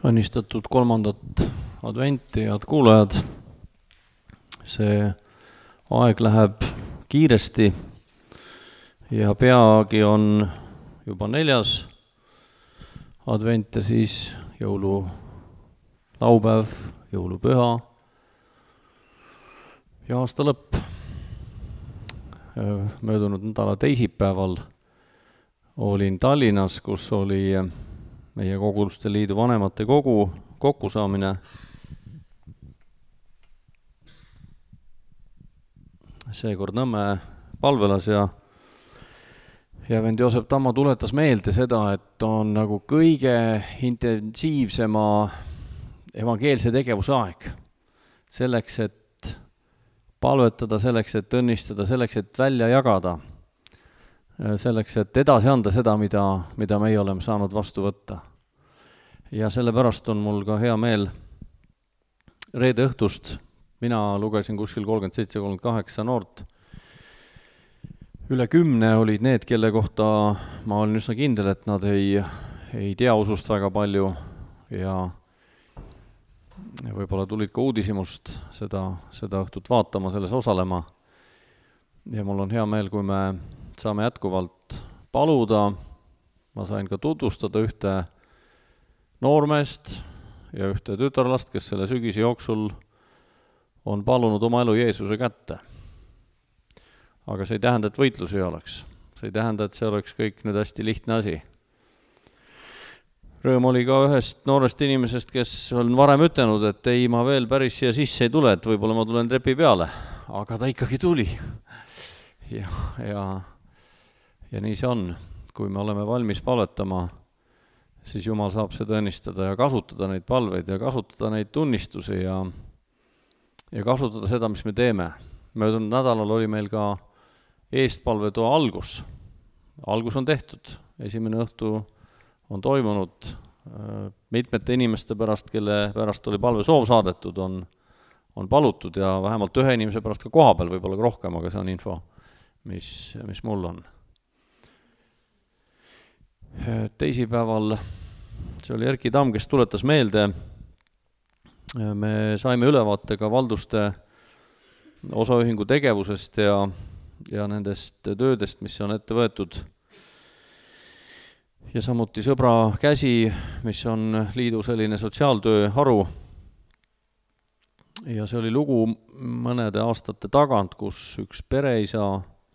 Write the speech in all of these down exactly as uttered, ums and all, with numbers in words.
Õnnistatud kolmandat adventi, head kuulajad. See aeg läheb kiiresti ja peagi on juba neljas advent ja siis jõululaupäev, jõulupüha ja aasta lõpp. Möödunud nädala teisipäeval olin Tallinnas, kus oli meie Koguduste Liidu vanemate kogu kokkusaamine. Seekord Nõmme palvelas ja, ja vend Joosep Tammo tuletas meelde seda, et on nagu kõige intensiivsema evangeelse tegevuse aeg. Selleks, et palvetada, selleks, et õnnistada, selleks, et välja jagada. Selleks, et edasi anda seda, mida, mida meie oleme saanud vastu võtta. Ja sellepärast on mul ka hea meel reede õhtust. Mina lugesin kuskil kolmkümmend seitse kolmkümmend kaheksa noort. Üle kümne olid need, kelle kohta ma olin üsna kindel, et nad ei, ei tea usust väga palju ja võib-olla tulid ka uudishimust seda, seda õhtut vaatama, selles osalema. Ja mul on hea meel, kui me saame jätkuvalt paluda. Ma sain ka tutvustada ühte noormeest ja ühte tütarlast, kes selle sügise jooksul on palunud oma elu Jeesuse kätte. Aga see ei tähenda, et võitlus ei oleks. See ei tähenda, et see oleks kõik nüüd hästi lihtne asi. Rõõm oli ka ühest noorest inimesest, kes on varem ütelnud, et ei, ma veel päris siia sisse ei tule, et võib-olla ma tulen trepi peale. Aga ta ikkagi tuli. Ja, ja Ja nii see on. Kui me oleme valmis palvetama, siis Jumal saab seda õnnistada ja kasutada neid palveid ja kasutada neid tunnistusi ja, ja kasutada seda, mis me teeme. Möödunud nädalal oli meil ka eestpalvetoa algus. Algus on tehtud. Esimene õhtu on toimunud. Mitmete inimeste pärast, kelle pärast oli palve soov saadetud, on, on palutud ja vähemalt ühe inimese pärast ka koha peal, võib-olla ka rohkem, aga see on info, mis, mis mul on. Teisipäeval, see oli Erki Tamm, kes tuletas meelde, me saime ülevaate ka valduste osaühingu tegevusest ja, ja nendest töödest, mis on ette võetud. Ja samuti Sõbra käsi, mis on liidu selline sotsiaaltöö haru. Ja see oli lugu mõnede aastate tagant, kus üks pereisa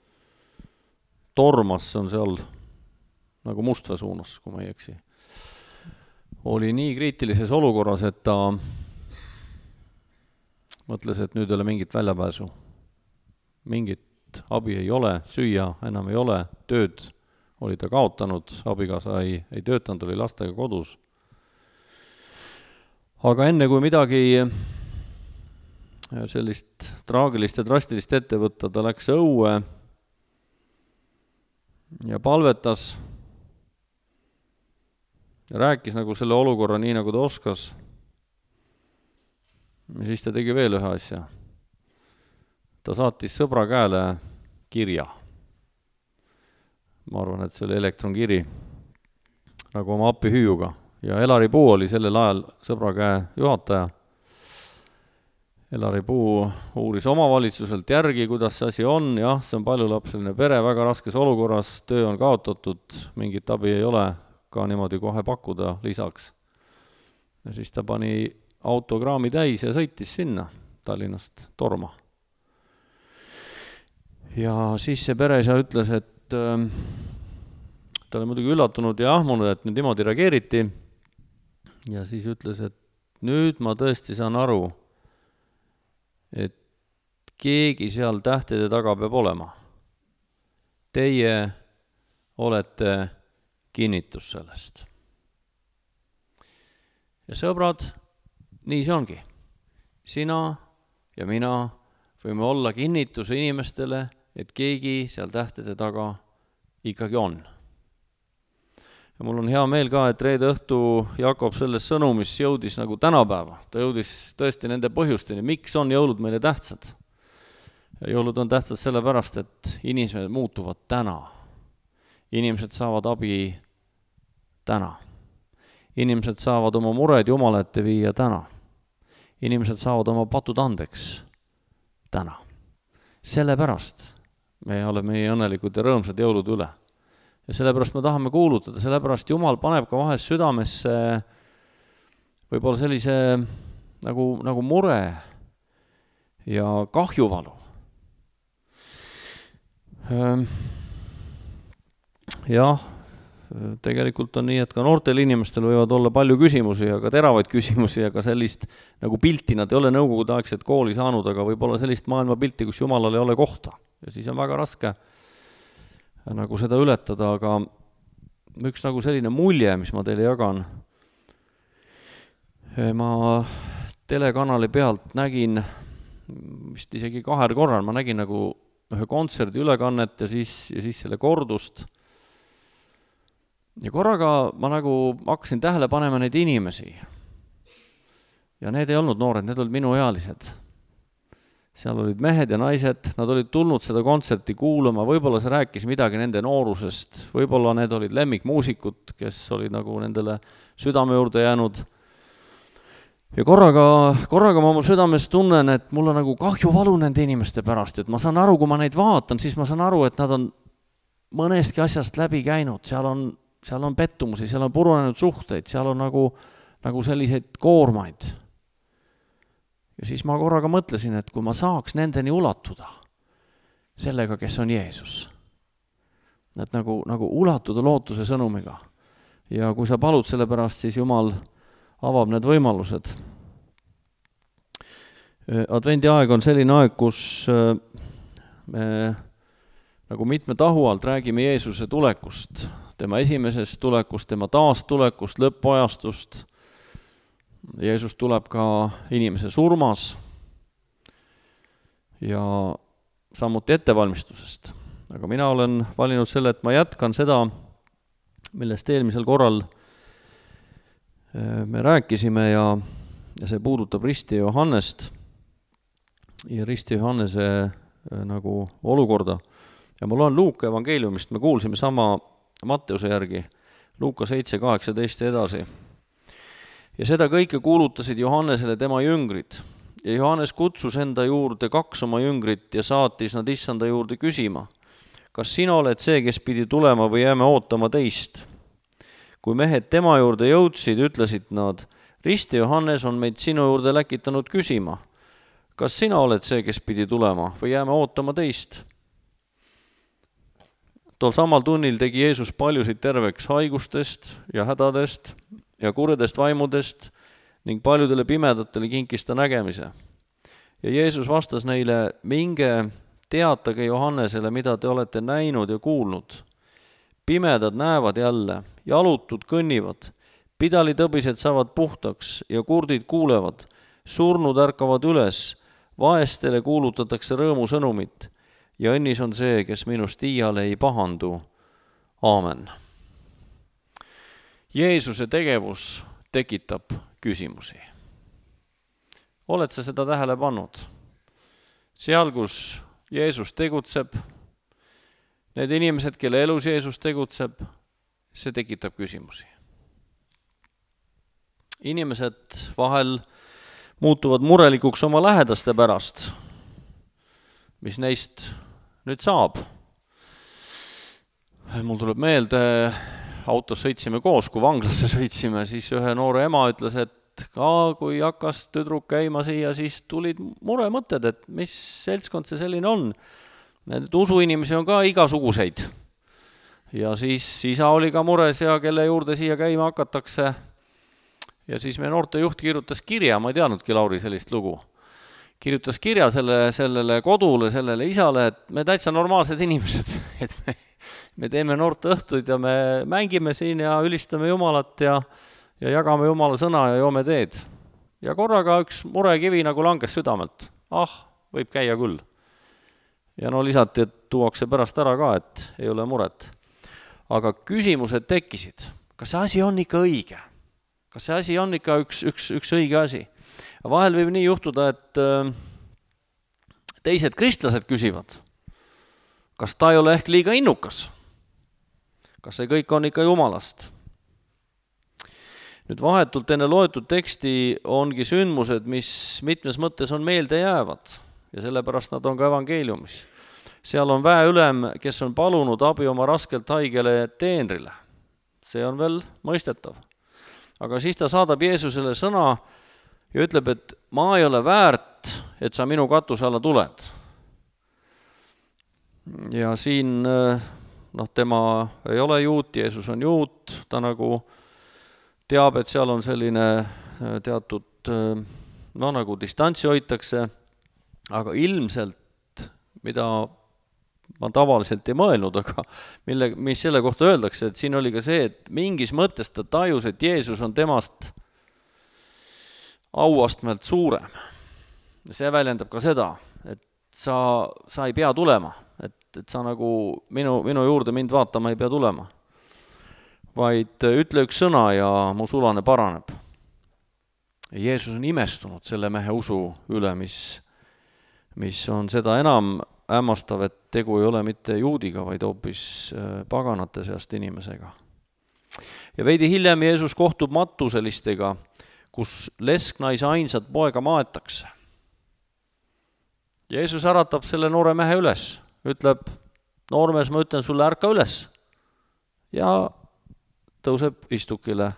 tormas, on seal nagu Mustvee suunas, kui ma ei eksi. Oli nii kriitilises olukorras, et ta mõtles, et nüüd ei ole mingit väljapääsu. Mingit abi ei ole, süüa enam ei ole, tööd oli ta kaotanud, abikaasa ei, ei töötanud, oli lastega kodus. Aga enne kui midagi sellist traagilist ja drastilist ette võtta, ta läks õue ja palvetas ja rääkis nagu selle olukorra nii, nagu ta oskas. Ja siis ta tegi veel ühe asja. Ta saatis sõbra käele kirja. Ma arvan, et see oli elektronkiri nagu oma appihüüuga. Ja Elari Puu oli sellel ajal sõbra käe juhataja. Elari Puu uuris omavalitsuselt järgi, kuidas see asi on. Jah, see on paljulapseline pere, väga raskes olukorras, töö on kaotatud, mingit abi ei ole ka niimoodi kohe pakkuda lisaks. Ja siis ta pani autokraami täis ja sõitis sinna Tallinnast torma. Ja siis see pereisa ütles, et äh, ta oli muidugi üllatunud ja ahmunud, et nüüd niimoodi reageeriti. Ja siis ütles, et nüüd ma tõesti saan aru, et keegi seal tähtede taga peab olema. Teie olete kinnitus sellest. Ja sõbrad, nii see ongi. Sina ja mina võime olla kinnitus inimestele, et keegi seal tähtede taga ikkagi on. Ja mul on hea meel ka, et reede õhtu Jakob selles sõnumis jõudis nagu tänapäeva. Ta jõudis tõesti nende põhjusteni, miks on jõulud meile tähtsad. Ja jõulud on tähtsad sellepärast, et inimesed muutuvad täna. Inimesed saavad abi täna. Inimesed saavad oma mured Jumala ette viia täna. Inimesed saavad oma patud andeks täna. Sellepärast me oleme meie õnnelikud ja rõõmsad jõulud üle. Ja sellepärast me tahame kuulutada, sellepärast Jumal paneb ka vahest südamesse võib-olla sellise nagu, nagu mure ja kahjuvalu. Jah, tegelikult on nii, et ka noortel inimestel võivad olla palju küsimusi ja ka teravaid küsimusi ja ka sellist nagu pilti, nad ei ole nõukogudeaegset kooli saanud, aga võib-olla sellist maailma pilti, kus Jumalal ei ole kohta. Ja siis on väga raske nagu seda ületada, aga üks nagu selline mulje, mis ma teile jagan. Ma telekanali pealt nägin, vist isegi kahel korral, ma nägin nagu ühe kontserdi ülekannet ja siis, ja siis selle kordust. Ja korraga ma nagu hakkasin tähele panema neid inimesi. Ja need ei olnud noored, need olid minuealised. Seal olid mehed ja naised, nad olid tulnud seda kontserti kuulama, võib-olla see rääkis midagi nende noorusest, võib-olla need olid lemmikmuusikud, kes olid nagu nendele südame juurde jäänud. Ja korraga, korraga ma oma südames tunnen, et mul on nagu kahju valu nende inimeste pärast, et ma saan aru, kui ma neid vaatan, siis ma saan aru, et nad on mõnestki asjast läbi käinud, seal on, seal on pettumusi, seal on purunenud suhteid, seal on nagu, nagu selliseid koormaid. Ja siis ma korraga mõtlesin, et kui ma saaks nendeni ulatuda sellega, kes on Jeesus. Et nagu, nagu ulatuda lootuse sõnumiga. Ja kui sa palud selle pärast, siis Jumal avab need võimalused. Advendi aeg on selline aeg, kus me nagu mitme tahu alt räägime Jeesuse tulekust, tema esimesest tulekust, tema taastulekust, lõpuajastust. Jeesus tuleb ka inimese surmas ja samuti ettevalmistusest. Aga mina olen valinud selle, et ma jätkan seda, millest eelmisel korral me rääkisime ja, ja see puudutab Risti Johannest ja Risti Johannese nagu olukorda. Ja mul on Luuka evangeeliumist, me kuulsime sama Matteuse järgi, Luuka seitse kaheksateist edasi. Ja seda kõike kuulutasid Johannesele tema jüngrid. Ja Johannes kutsus enda juurde kaks oma jüngrit ja saatis nad issanda juurde küsima, kas sina oled see, kes pidi tulema või jääme ootama teist? Kui mehed tema juurde jõudsid, ütlesid nad, Risti Johannes on meid sinu juurde läkitanud küsima, kas sina oled see, kes pidi tulema või jääme ootama teist? Tol samal tunnil tegi Jeesus paljusid terveks haigustest ja hädadest ja kuredest vaimudest ning paljudele pimedatele kinkis ta nägemise. Ja Jeesus vastas neile, minge teatage Johannesele, mida te olete näinud ja kuulnud. Pimedad näevad jälle, jalutud kõnnivad, pidalitõbised saavad puhtaks ja kurdid kuulevad, surnud ärkavad üles, vaestele kuulutatakse rõõmu sõnumit ja õnnis on see, kes minust iiale ei pahandu. Aamen. Jeesuse tegevus tekitab küsimusi. Oled sa seda tähele pannud? Seal, kus Jeesus tegutseb, need inimesed, kelle elus Jeesus tegutseb, see tekitab küsimusi. Inimesed vahel muutuvad murelikuks oma lähedaste pärast, mis neist nüüd saab. Mul tuleb meelde, autos sõitsime koos, kui vanglasse sõitsime, siis ühe noore ema ütles, et ka kui hakkas tüdruk käima siia, siis tulid muremõtted, et mis seltskond see selline on. Need usuinimesi on ka igasuguseid. Ja siis isa oli ka mures ja kelle juurde siia käima hakatakse. Ja siis meie noortejuht kirjutas kirja, ma ei teadnudki Lauri sellist lugu. Kirjutas kirja selle, sellele kodule, sellele isale, et me täitsa normaalsed inimesed, et me, me teeme noorte õhtuid ja me mängime siin ja ülistame Jumalat ja, ja jagame Jumala sõna ja joome teed. Ja korraga üks murekivi nagu langes südamelt. Ah, võib käia küll. Ja no lisati, et tuuakse pärast ära ka, et ei ole muret. Aga küsimused tekkisid. Kas see asi on ikka õige? Kas see asi on ikka üks, üks, üks õige asi? Vahel võib nii juhtuda, et teised kristlased küsivad, kas ta ei ole ehk liiga innukas? Kas see kõik on ikka Jumalast? Nüüd vahetult enne loetud teksti ongi sündmused, mis mitmes mõttes on meelde jäävad ja sellepärast nad on ka evangeeliumis. Seal on väeülem, kes on palunud abi oma raskelt haigele teenrile. See on veel mõistetav. Aga siis ta saadab Jeesusele sõna ja ütleb, et ma ei ole väärt, et sa minu katuse alla tuled. Ja siin noh, tema ei ole juut, Jeesus on juut, ta nagu teab, et seal on selline teatud, no nagu distantsi hoitakse, aga ilmselt, mida ma tavaliselt ei mõelnud, aga mille, mis selle kohta öeldakse, et siin oli ka see, et mingis mõttes ta tajus, et Jeesus on temast auastmelt suurem. See väljendab ka seda, et sa, sa ei pea tulema, et, et sa nagu minu, minu juurde mind vaatama ei pea tulema. Vaid ütle üks sõna ja mu sulane paraneb. Ja Jeesus on imestunud selle mehe usu üle, mis, mis on seda enam hämmastav, et tegu ei ole mitte juudiga, vaid hoopis paganate seast inimesega. Ja veidi hiljem Jeesus kohtub matuselistega, kus lesknaise ainsat poega maetakse. Jeesus äratab selle noore mehe üles, ütleb, noormees, ma ütlen sulle, ärka üles. Ja tõuseb istukile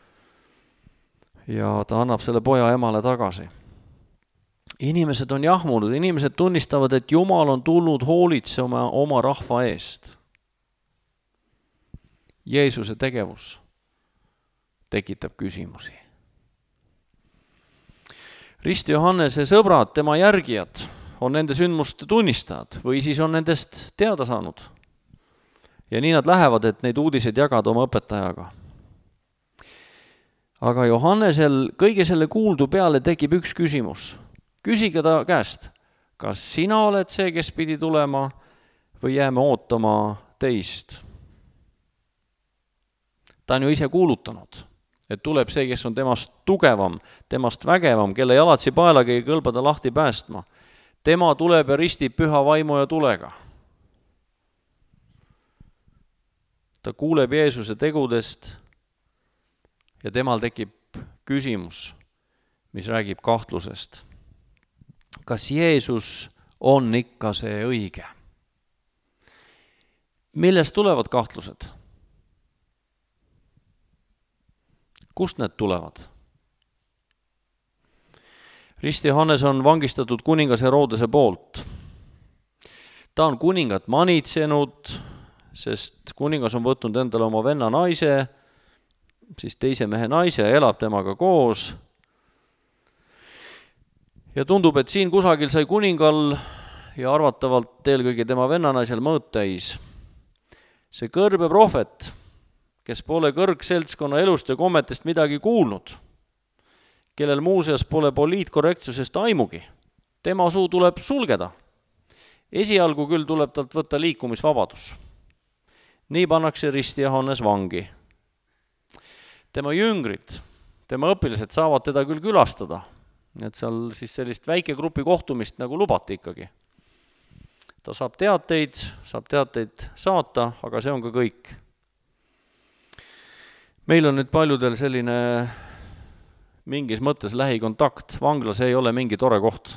ja ta annab selle poja emale tagasi. Inimesed on jahmunud, inimesed tunnistavad, et Jumal on tulnud hoolitsema oma rahva eest. Jeesuse tegevus tekitab küsimusi. Risti Johannese sõbrad, tema järgijad, on nende sündmuste tunnistajad või siis on nendest teada saanud. Ja nii nad lähevad, et neid uudiseid jagada oma õpetajaga. Aga Johannesel kõige selle kuuldu peale tekib üks küsimus. Küsige ta käest, kas sina oled see, kes pidi tulema või jääme ootama teist? Ta on ju ise kuulutanud, et tuleb see, kes on temast tugevam, temast vägevam, kelle jalatsi paelagi ei kõlbada lahti päästma. Tema tuleb ja ristib püha vaimu ja tulega. Ta kuuleb Jeesuse tegudest ja temal tekib küsimus, mis räägib kahtlusest. Kas Jeesus on ikka see õige? Millest tulevad kahtlused? Kust need tulevad? Risti Johannes on vangistatud kuningas Herodese poolt. Ta on kuningat manitsenud, sest kuningas on võtnud endale oma venna naise, siis teise mehe naise ja elab temaga koos. Ja tundub, et siin kusagil sai kuningal ja arvatavalt eelkõige tema venna naisel mõõt täis. See kõrbe prohvet, kes pole kõrgseltskonna elust ja kommetest midagi kuulnud, kellel muuseas pole poliitkorrektsusest aimugi, tema suu tuleb sulgeda. Esialgu küll tuleb talt võtta liikumisvabadus. Nii pannakse Risti Johannes vangi. Tema jüngrid, tema õpilased saavad teda küll külastada, et seal siis sellist väike grupi kohtumist nagu lubati ikkagi. Ta saab teateid, saab teateid saata, aga see on ka kõik. Meil on nüüd paljudel selline mingis mõttes lähikontakt. Vanglas ei ole mingi tore koht.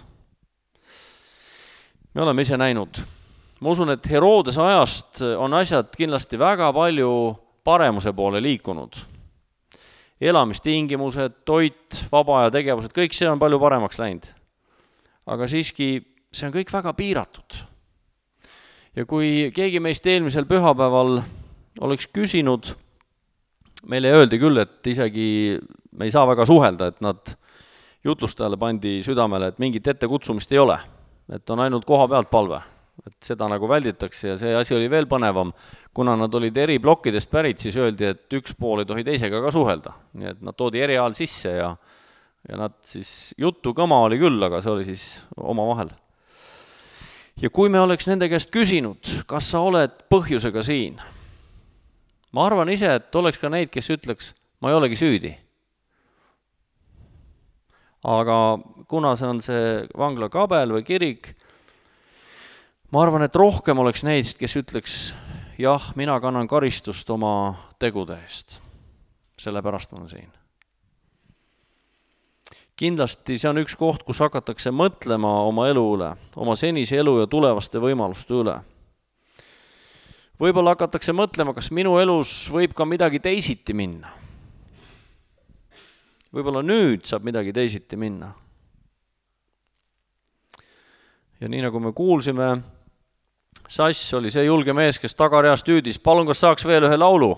Me oleme ise näinud. Ma usun, et Herodese ajast on asjad kindlasti väga palju paremuse poole liikunud. Elamistingimused, toit, vaba aja tegevused, kõik see on palju paremaks läinud. Aga siiski see on kõik väga piiratud. Ja kui keegi meist eelmisel pühapäeval oleks küsinud, meile öeldi küll, et isegi me ei saa väga suhelda, et nad jutlustajale pandi südamele, et mingit ettekutsumist ei ole, et on ainult koha pealt palve. Et seda nagu välditakse ja see asi oli veel põnevam. Kuna nad olid eri plokkidest pärit, siis öeldi, et üks pool ei tohi teisega ka suhelda. Nii et nad toodi eri ajal sisse ja, ja nad siis juttu kõma oli küll, aga see oli siis oma vahel. Ja kui me oleks nende käest küsinud, kas sa oled põhjusega siin? Ma arvan ise, et oleks ka neid, kes ütleks, ma ei olegi süüdi. Aga kuna see on see vangla kabel või kirik, ma arvan, et rohkem oleks neist, kes ütleks, jah, mina kannan karistust oma tegude eest. Sellepärast ma olen siin. kindlasti see on üks koht, kus hakatakse mõtlema oma elu üle, oma senise elu ja tulevaste võimaluste üle. Võib-olla hakatakse mõtlema, kas minu elus võib ka midagi teisiti minna. Võib-olla nüüd saab midagi teisiti minna. Ja nii nagu me kuulsime, Sass oli see julge mees, kes tagareast hüüdis, palun, kas saaks veel ühe laulu?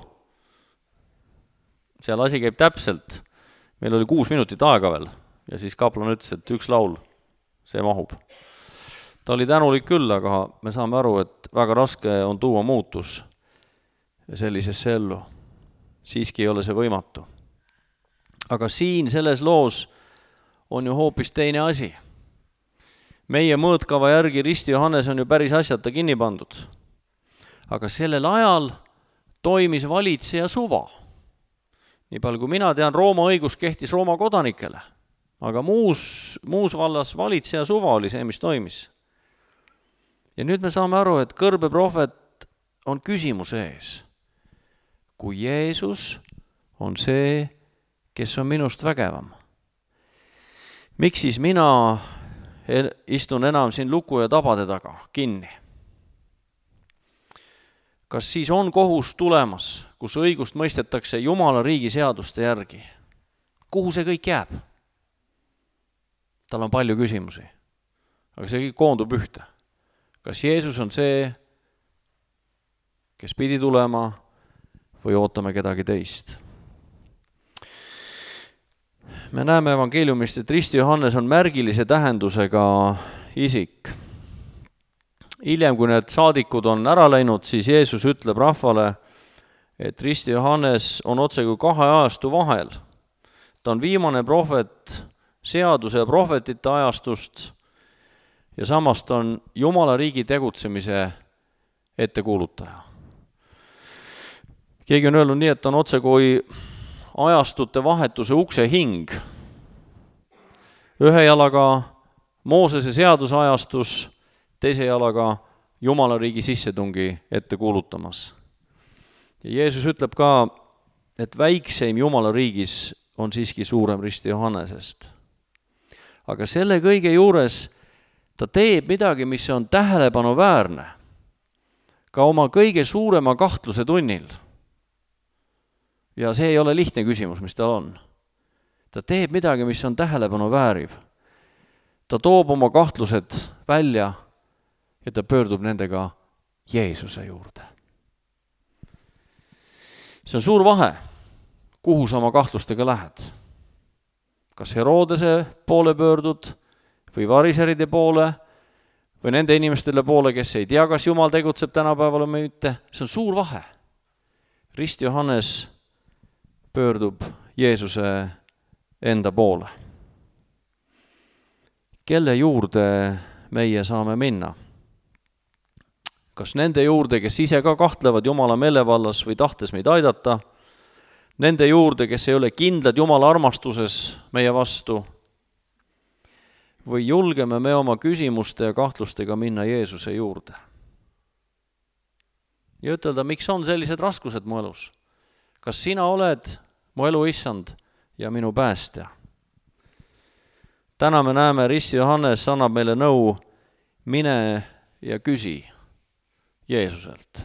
Seal asi käib täpselt. Meil oli kuus minutit aega veel ja siis kaplan ütles, et üks laul, see mahub. Ta oli tänulik küll, aga me saame aru, et väga raske on tuua muutus sellisesse ellu. Siiski ei ole see võimatu. Aga siin selles loos on ju hoopis teine asi. Meie mõõtkava järgi Risti Johannes on ju päris asjata kinni pandud. Aga sellel ajal toimis valitseja suva. Nii palju kui mina tean, Rooma õigus kehtis Rooma kodanikele. Aga muus, muus vallas valitseja suva oli see, mis toimis. Ja nüüd me saame aru, et kõrbe prohvet on küsimuse ees. Kui Jeesus on see, kes on minust vägevam. Miks siis mina istun enam siin luku ja tabade taga kinni? Kas siis on kohus tulemas, kus õigust mõistetakse Jumala riigi seaduste järgi? Kuhu see kõik jääb? Tal on palju küsimusi, aga see kõik koondub ühte. Kas Jeesus on see, kes pidi tulema või ootame kedagi teist? Me näeme evangeeliumist, et Risti Johannes on märgilise tähendusega isik. Hiljem, kui need saadikud on ära läinud, siis Jeesus ütleb rahvale, et Risti Johannes on otse kui kahe ajastu vahel. Ta on viimane prohvet seaduse ja prohvetite ajastust ja samast on Jumala riigi tegutsemise ettekuulutaja. Keegi on öelnud nii, et ta on otse kui ajastute vahetuse ukse hing. Ühe jalaga Moosese seaduse ajastus, teise jalaga Jumala riigi sissetungi ette kuulutamas. Ja Jeesus ütleb ka, et väikseim Jumala riigis on siiski suurem Risti Johannesest. Aga selle kõige juures ta teeb midagi, mis on tähelepanuväärne, ka oma kõige suurema kahtluse tunnil. Ja see ei ole lihtne küsimus, mis tal on. Ta teeb midagi, mis on tähelepanu vääriv. Ta toob oma kahtlused välja ja ta pöördub nendega Jeesuse juurde. See on suur vahe, kuhu sa oma kahtlustega lähed. Kas Herodese poole pöördud või variseride poole või nende inimestele poole, kes ei tea, kas Jumal tegutseb tänapäeval või mitte. See on suur vahe. Risti Johannes pöördub Jeesuse enda poole. Kelle juurde meie saame minna? Kas nende juurde, kes ise ka kahtlevad Jumala meelevallas või tahtes meid aidata? Nende juurde, kes ei ole kindlad Jumala armastuses meie vastu? Või julgeme me oma küsimuste ja kahtlustega minna Jeesuse juurde? Ja ütelda, miks on sellised raskused mu elus? Kas sina oled mu elu issand ja minu päästja? Täna me näeme, Risti Johannes annab meile nõu, mine ja küsi Jeesuselt.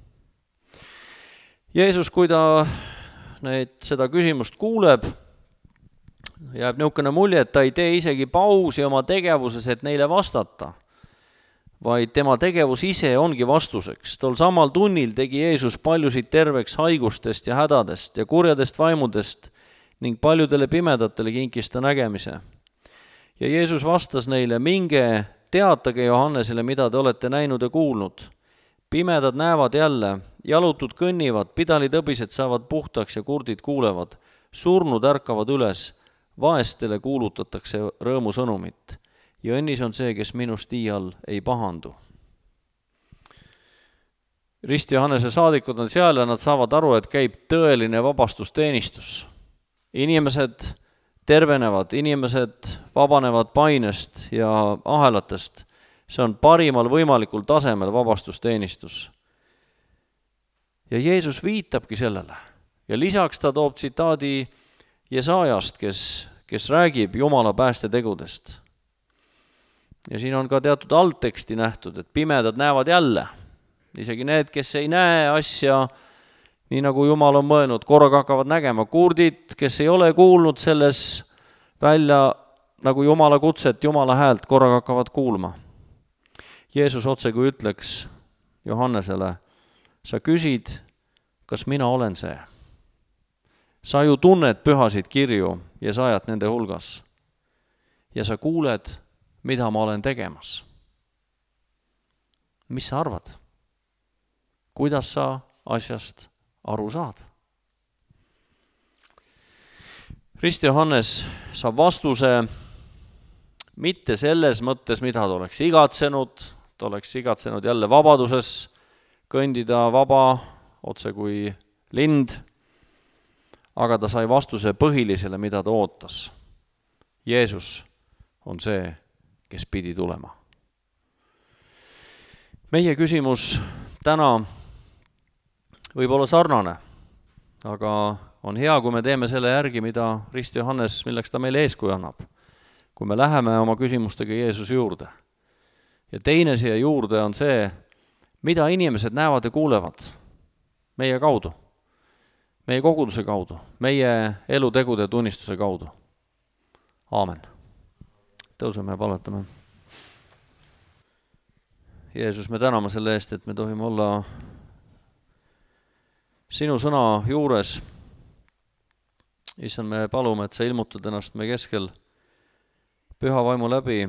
Jeesus, kui ta neid, seda küsimust kuuleb, jääb niisugune mulje, et ta ei tee isegi pausi oma tegevuses, et neile vastata, vaid tema tegevus ise ongi vastuseks. Tol samal tunnil tegi Jeesus paljusid terveks haigustest ja hädadest ja kurjadest vaimudest ning paljudele pimedatele kinkis ta nägemise. Ja Jeesus vastas neile, minge, teatage Johannesele, mida te olete näinud ja kuulnud. Pimedad näevad jälle, jalutud kõnnivad, pidalitõbised saavad puhtaks ja kurdid kuulevad, surnud ärkavad üles, vaestele kuulutatakse rõõmusõnumit ja õnnis on see, kes minust iial ei pahandu. Risti Johannese saadikud on seal ja nad saavad aru, et käib tõeline vabastusteenistus. Inimesed tervenevad, inimesed vabanevad painest ja ahelatest. See on parimal võimalikul tasemel vabastusteenistus. Ja Jeesus viitabki sellele. Ja lisaks ta toob tsitaadi Jesaajast, kes, kes räägib Jumala päästetegudest. Ja siin on ka teatud altteksti nähtud, et pimedad näevad jälle. Isegi need, kes ei näe asja, nii nagu Jumal on mõelnud, korraga hakkavad nägema. Kurdid, kes ei ole kuulnud selles välja nagu Jumala kutset, Jumala häält, korraga hakkavad kuulma. Jeesus otse kui ütleks Johannesele, sa küsid, kas mina olen see? Sa ju tunned pühasid kirju ja sa ajad nende hulgas. Ja sa kuuled, mida ma olen tegemas. Mis sa arvad? Kuidas sa asjast aru saad? Rist Johannes saab vastuse mitte selles mõttes, mida ta oleks igatsenud, ta oleks igatsenud jälle vabaduses, kõndida vaba, otse kui lind, aga ta sai vastuse põhilisele, mida ta ootas. Jeesus on see, kes pidi tulema. Meie küsimus täna võib olla sarnane, aga on hea, kui me teeme selle järgi, mida Rist Johannes, milleks ta meile eeskuju annab. Kui me läheme oma küsimustega Jeesuse juurde. Ja teine siia juurde on see, mida inimesed näevad ja kuulevad meie kaudu, meie koguduse kaudu, meie elutegude tunnistuse kaudu. Aamen. Tõuseme ja palvetame. Jeesus, me täname selle eest, et me tohime olla sinu sõna juures. Issand, me palume, et sa ilmutad ennast me keskel püha vaimu läbi.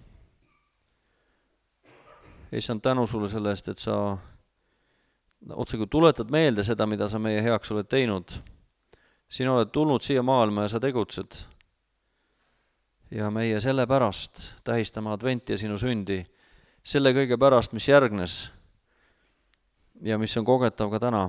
Issand, tänu sulle selle eest, et sa otse kui tuletad meelde seda, mida sa meie heaks oled teinud. Sina oled tulnud siia maailma ja sa tegutsed. Ja meie selle pärast tähistame adventi ja sinu sündi. Selle kõige pärast, mis järgnes ja mis on kogetav ka täna.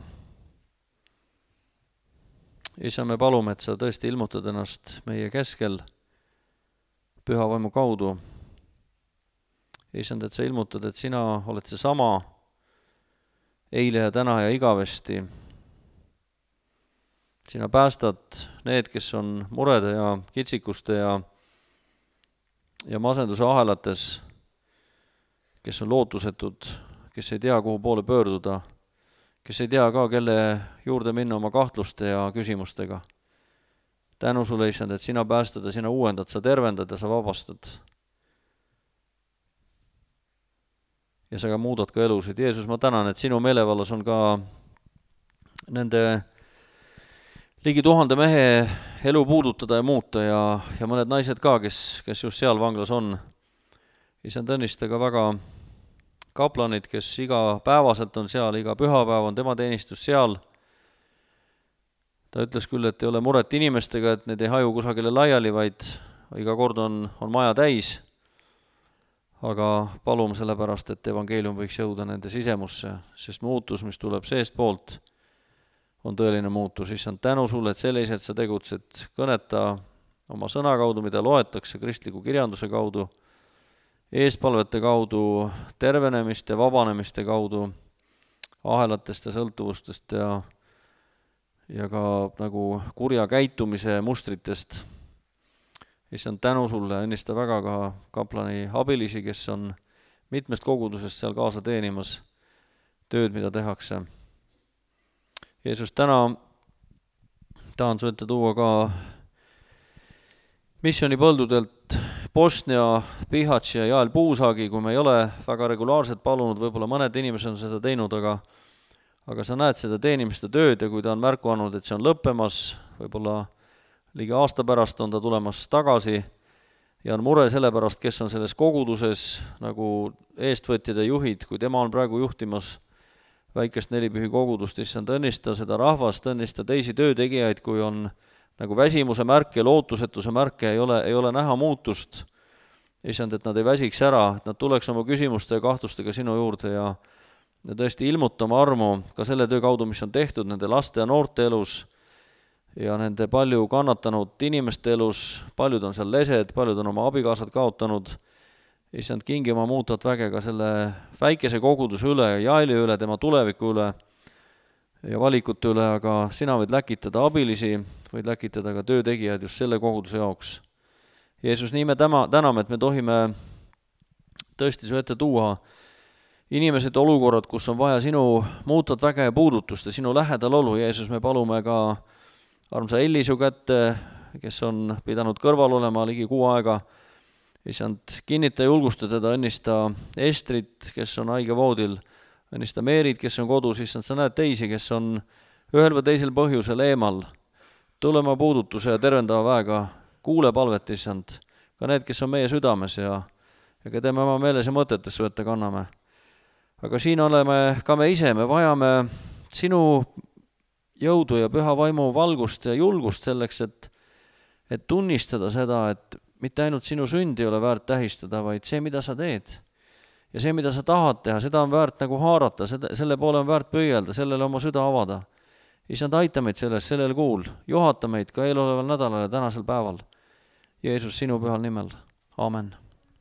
Isa, me palume, et sa tõesti ilmutad ennast meie keskel püha vaimu kaudu. Isand, et sa ilmutad, et sina oled see sama eile ja täna ja igavesti. Sina päästad need, kes on murede ja kitsikuste ja, ja masenduse ahelates, kes on lootusetud, kes ei tea, kuhu poole pöörduda, kes ei tea ka, kelle juurde minna oma kahtluste ja küsimustega. Tänu sulle, Issand, et sina päästad ja sina uuendad, sa tervendad ja sa vabastad. Ja sa ka muudad ka elusid. Jeesus, ma tänan, et sinu meelevallas on ka nende ligi tuhande mehe elu puudutada ja muuta ja, ja mõned naised ka, kes, kes just seal vanglas on. Issand, õnnista ka väga kaplanid, kes iga päevaselt on seal, iga pühapäev on tema teenistus seal. Ta ütles küll, et ei ole muret inimestega, et need ei haju kusagile laiali, vaid iga kord on, on maja täis. Aga palume selle pärast, et evangeelium võiks jõuda nende sisemusse, sest muutus, mis tuleb seest poolt, on tõeline muutus. Issand, tänu sulle, et selliselt sa tegutsed, kõneta oma sõna kaudu, mida loetakse kristliku kirjanduse kaudu, eespalvete kaudu, tervenemiste, vabanemiste kaudu, ahelatest ja sõltuvustest ja, ja ka nagu kurja käitumise mustritest. Issand, tänu sulle, õnnista väga ka kaplani abilisi, kes on mitmest kogudusest seal kaasa teenimas tööd, mida tehakse. Jeesus, täna tahan su ette tuua ka missioonipõldudelt Bosnia, Pihatši ja Jael Puusagi, kui me ei ole väga regulaarselt palunud, võib-olla mõned inimesed on seda teinud, aga, aga sa näed seda teenimiste tööd ja kui ta on märku andnud, et see on lõppemas, võib-olla ligi aasta pärast on ta tulemas tagasi ja on mure selle pärast, kes on selles koguduses nagu eestvõtjad ja juhid, kui tema on praegu juhtimas väikest nelipühi kogudust, issand, õnnista seda rahvast, õnnista teisi töötegijaid, kui on nagu väsimuse märke, lootusetuse märke, ei ole, ei ole näha muutust. Issand, et nad ei väsiks ära, et nad tuleks oma küsimuste ja kahtlustega sinu juurde ja, ja tõesti ilmutama armu ka selle töö kaudu, mis on tehtud nende laste ja noorte elus ja nende palju kannatanud inimeste elus. Paljud on seal lesed, paljud on oma abikaasad kaotanud. Issand, kingi oma muutvat väge ka selle väikese koguduse üle ja Jaeli üle, tema tuleviku üle. ja valikute üle, aga sina võid läkitada abilisi, võid läkitada ka töötegijad just selle koguduse jaoks. Jeesus, nii me täma, täname, et me tohime tõesti su ette tuua inimesed olukorrad, kus on vaja sinu muutvat väge ja puudutust ja sinu lähedal olu. Jeesus, me palume ka armsa Elli su kätte, kes on pidanud kõrval olema ligi kuu aega. Issand, kinnita ja julgusta teda, õnnista Estrit, kes on haige voodil, õnnista Meerit, kes on kodus. Issand, sa näed teisi, kes on ühel või teisel põhjusel eemal. Tulema puudutuse ja tervendava väega, kuule palvet, issand, ka need, kes on meie südames ja, ja keda me oma meeles ja mõtetes su ette kanname. Aga siin oleme ka me ise, me vajame sinu jõudu ja püha vaimu valgust ja julgust selleks, et, et tunnistada seda, et mitte ainult sinu sündi ei ole väärt tähistada, vaid see, mida sa teed. Ja see, mida sa tahad teha, seda on väärt nagu haarata, seda, selle poole on väärt pöielda, sellele oma süda avada. Issand, aita meid selles, sellel kuul, juhata meid ka eeloleval nädalal ja tänasel päeval. Jeesus, sinu pühal nimel. Aamen.